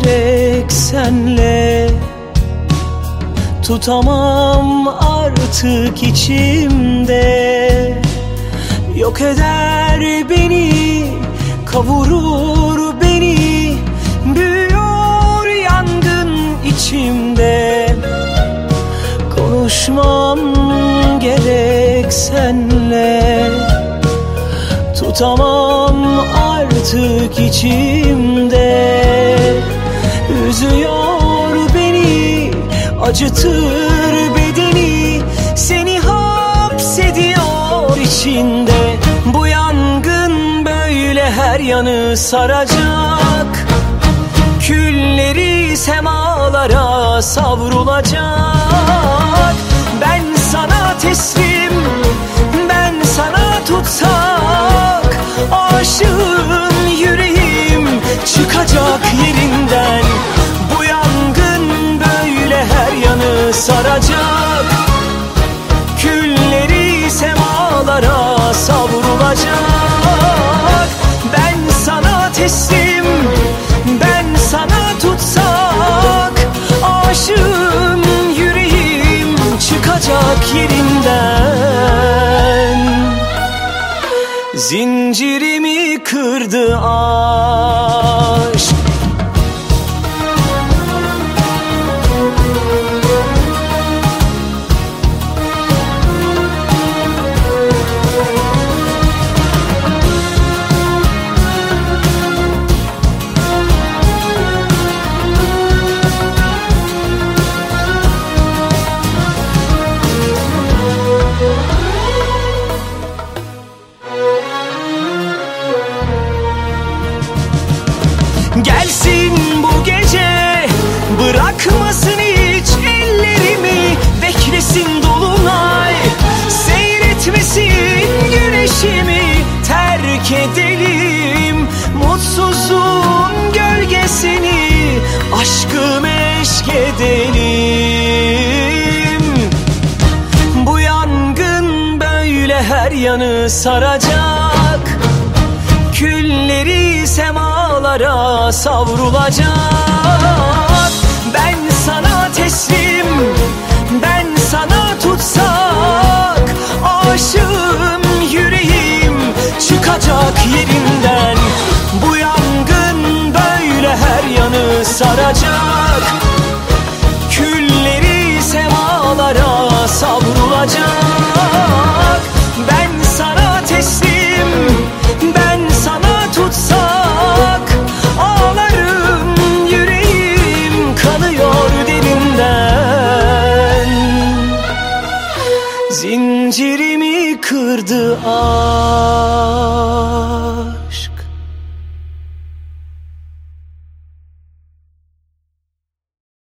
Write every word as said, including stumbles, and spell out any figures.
gerek senle. Tutamam artık içimde. Yok eder beni, kavurur beni. Büyüyor yangın içimde. Konuşmam gerek senle. Tutamam artık içimde. Üzüyor beni, acıtır bedeni. Seni hapsediyor içinde. Bu yangın böyle her yanı saracak. Külleri semalara savrulacak. Ben sana teslim, ben sana tutsak. Aşığın yüreğim çıkacak yerinden. Bu yangın böyle her yanı saracak. Külleri semalara savrulacak. Ben sana teslim, ben sana tutsak. Aşığım yüreğim çıkacak yerinden. Zincirimi kırdı aşk. Gelsin bu gece, bırakmasın hiç ellerimi. Beklesin dolunay, seyretmesin güneşimi. Terk edelim mutsuzluğun gölgesini. Aşkı meşk edelim. Bu yangın böyle her yanı saracak. Külleri semalara savrulacak. Ben sana teslim, ben sana tutsak. Aşığım yüreğim çıkacak yerinden. Bu yangın böyle her yanı saracak. Külleri semalara savrulacak. Ben sana teslim, ben sana tutsak. Ağlarım yüreğim kanıyor derinden. Zincirimi kırdı aşk.